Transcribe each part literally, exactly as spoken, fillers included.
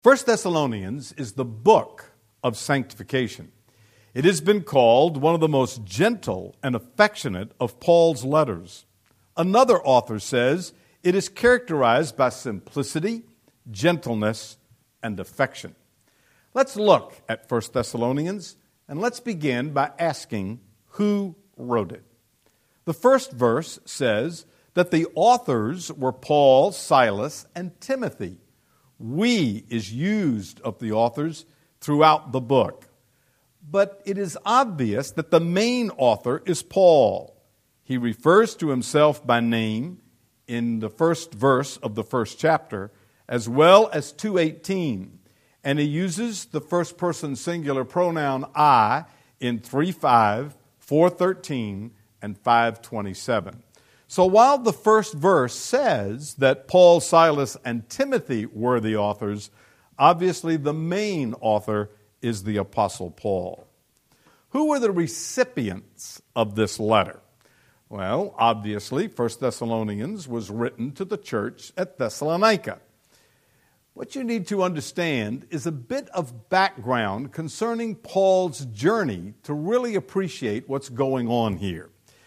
First Thessalonians is the book of sanctification. It has been called one of the most gentle and affectionate of Paul's letters. Another author says it is characterized by simplicity, gentleness, and affection. Let's look at First Thessalonians, and let's begin by asking who wrote it. The first verse says that the authors were Paul, Silas, and Timothy. "We" is used of the authors throughout the book. But it is obvious that the main author is Paul. He refers to himself by name in the first verse of the first chapter, as well as two eighteen. And he uses the first person singular pronoun I in three five, four thirteen, and five twenty-seven. So while the first verse says that Paul, Silas, and Timothy were the authors, obviously the main author is the Apostle Paul. Who were the recipients of this letter? Well, obviously, First Thessalonians was written to the church at Thessalonica. What you need to understand is a bit of background concerning Paul's journey to really appreciate what's going on here.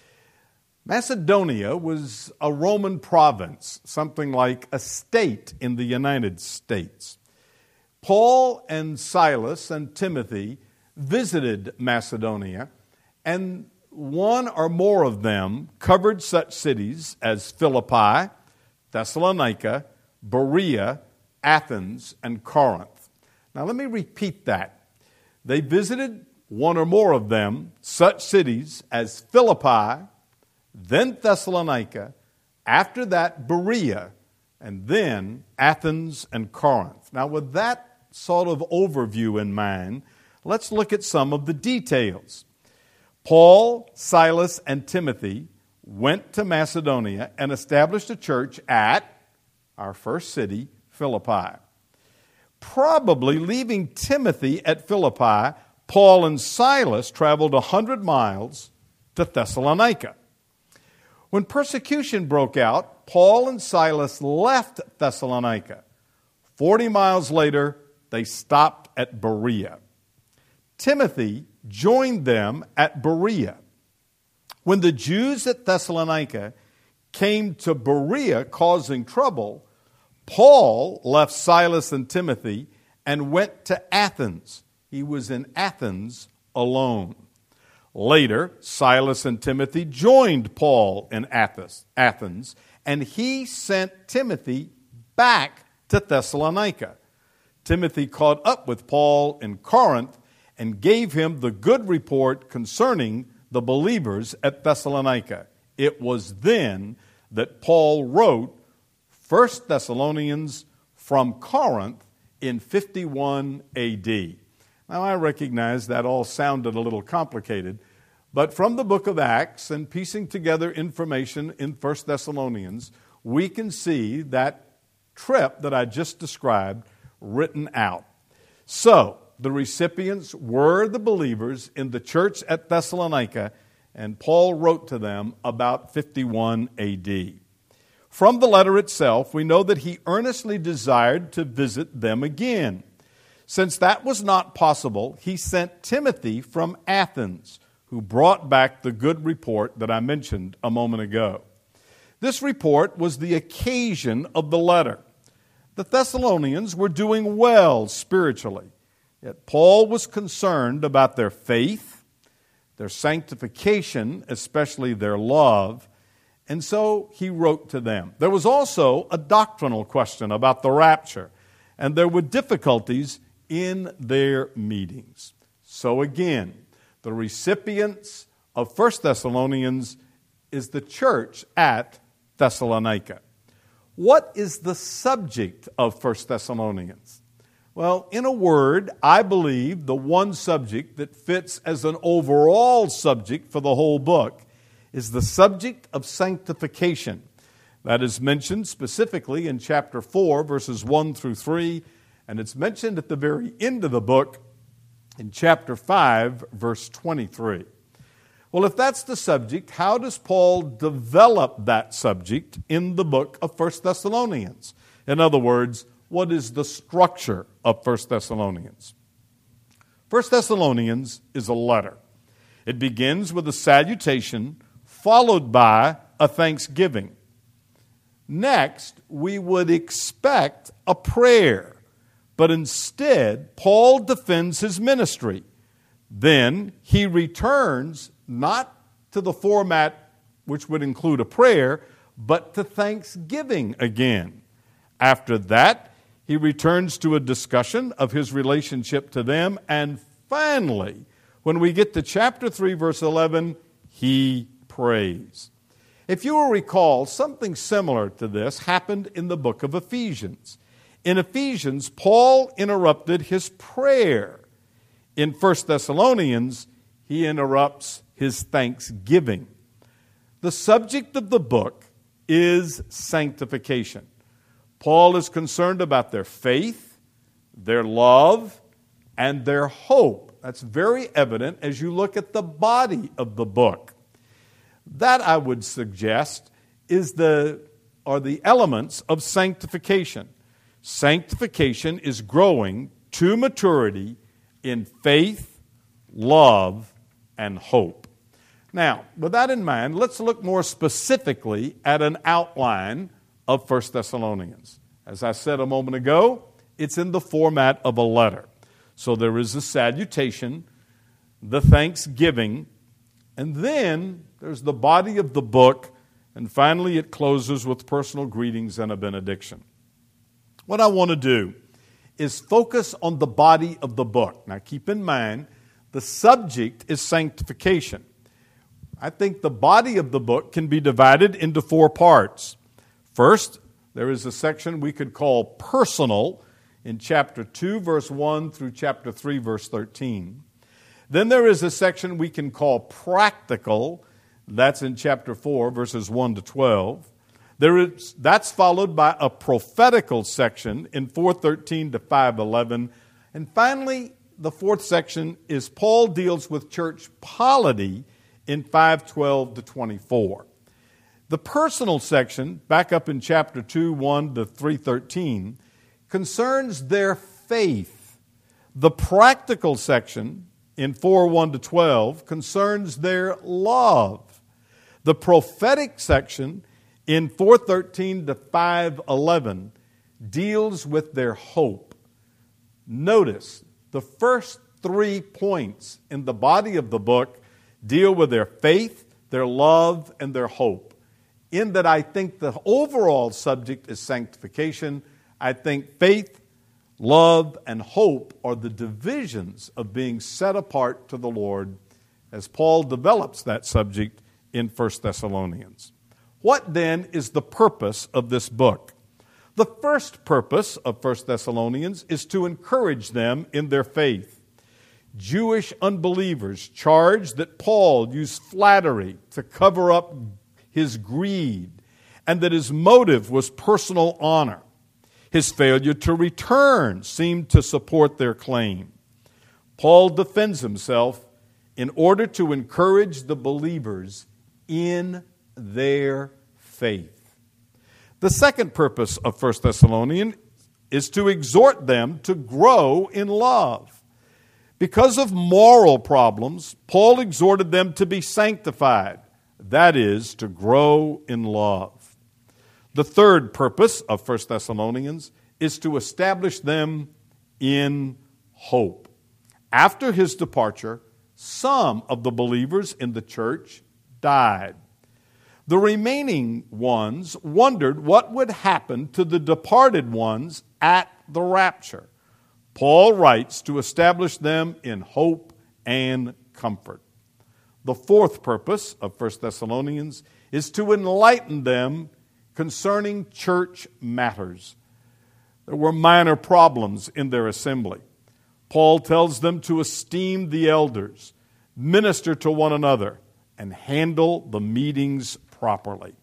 Macedonia was a Roman province, something like a state in the United States. Paul and Silas and Timothy visited Macedonia, and one or more of them covered such cities as Philippi, Thessalonica, Berea, Athens, and Corinth. Now let me repeat that. They visited one or more of them, such cities as Philippi, then Thessalonica, after that Berea, and then Athens and Corinth. Now with that sort of overview in mind, let's look at some of the details. Paul, Silas, and Timothy went to Macedonia and established a church at our first city, Philippi. Probably leaving Timothy at Philippi, Paul and Silas traveled one hundred miles to Thessalonica. When persecution broke out, Paul and Silas left Thessalonica. Forty miles later, they stopped at Berea. Timothy joined them at Berea. When the Jews at Thessalonica came to Berea causing trouble, Paul left Silas and Timothy and went to Athens. He was in Athens alone. Later, Silas and Timothy joined Paul in Athens, and he sent Timothy back to Thessalonica. Timothy caught up with Paul in Corinth and gave him the good report concerning the believers at Thessalonica. It was then that Paul wrote First Thessalonians from Corinth in fifty-one A D. Now, I recognize that all sounded a little complicated, but from the book of Acts and piecing together information in First Thessalonians, we can see that trip that I just described written out. So, the recipients were the believers in the church at Thessalonica, and Paul wrote to them about fifty-one A D. From the letter itself, we know that he earnestly desired to visit them again. Since that was not possible, he sent Timothy from Athens, who brought back the good report that I mentioned a moment ago. This report was the occasion of the letter. The Thessalonians were doing well spiritually, yet Paul was concerned about their faith, their sanctification, especially their love, and so he wrote to them. There was also a doctrinal question about the rapture, and there were difficulties in their meetings. So again, the recipients of First Thessalonians is the church at Thessalonica. What is the subject of First Thessalonians? Well, in a word, I believe the one subject that fits as an overall subject for the whole book is the subject of sanctification. That is mentioned specifically in chapter four, verses one through three, and it's mentioned at the very end of the book in chapter five, verse twenty-three. Well, if that's the subject, how does Paul develop that subject in the book of First Thessalonians? In other words, what is the structure of First Thessalonians. First Thessalonians is a letter. It begins with a salutation followed by a thanksgiving. Next, we would expect a prayer, but instead, Paul defends his ministry. Then he returns not to the format which would include a prayer, but to thanksgiving again. After that, he returns to a discussion of his relationship to them, and finally, when we get to chapter three, verse eleven, he prays. If you will recall, something similar to this happened in the book of Ephesians. In Ephesians, Paul interrupted his prayer. In First Thessalonians, he interrupts his thanksgiving. The subject of the book is sanctification. Paul is concerned about their faith, their love, and their hope. That's very evident as you look at the body of the book. That, I would suggest, is the are the elements of sanctification. Sanctification is growing to maturity in faith, love, and hope. Now, with that in mind, let's look more specifically at an outline of First Thessalonians. As I said a moment ago, it's in the format of a letter. So there is a salutation, the thanksgiving, and then there's the body of the book, and finally it closes with personal greetings and a benediction. What I want to do is focus on the body of the book. Now keep in mind, the subject is sanctification. I think the body of the book can be divided into four parts. First, there is a section we could call personal in chapter two, verse one through chapter three, verse thirteen. Then there is a section we can call practical. That's in chapter four, verses one to twelve. There is, that's followed by a prophetical section in four thirteen to five eleven. And finally, the fourth section is Paul deals with church polity in five twelve to twenty-four. The personal section, back up in chapter two, one to three thirteen, concerns their faith. The practical section in four one to twelve concerns their love. The prophetic section in four thirteen to five eleven deals with their hope. Notice the first three points in the body of the book deal with their faith, their love, and their hope. In that I think the overall subject is sanctification. I think faith, love, and hope are the divisions of being set apart to the Lord as Paul develops that subject in First Thessalonians. What then is the purpose of this book? The first purpose of First Thessalonians is to encourage them in their faith. Jewish unbelievers charged that Paul used flattery to cover up his greed and that his motive was personal honor. His failure to return seemed to support their claim. Paul defends himself in order to encourage the believers in their faith. The second purpose of First Thessalonians is to exhort them to grow in love. Because of moral problems, Paul exhorted them to be sanctified, that is, to grow in love. The third purpose of First Thessalonians is to establish them in hope. After his departure, some of the believers in the church died. The remaining ones wondered what would happen to the departed ones at the rapture. Paul writes to establish them in hope and comfort. The fourth purpose of First Thessalonians is to enlighten them concerning church matters. There were minor problems in their assembly. Paul tells them to esteem the elders, minister to one another, and handle the meetings properly.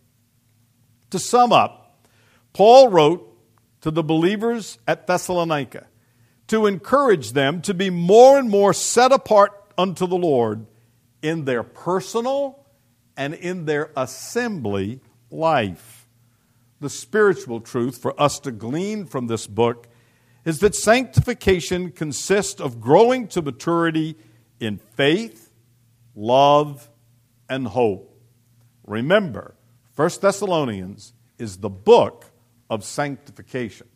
To sum up, Paul wrote to the believers at Thessalonica to encourage them to be more and more set apart unto the Lord in their personal and in their assembly life. the spiritual truth for us to glean from this book is that sanctification consists of growing to maturity in faith, love, and hope. Remember, First Thessalonians is the book of sanctification.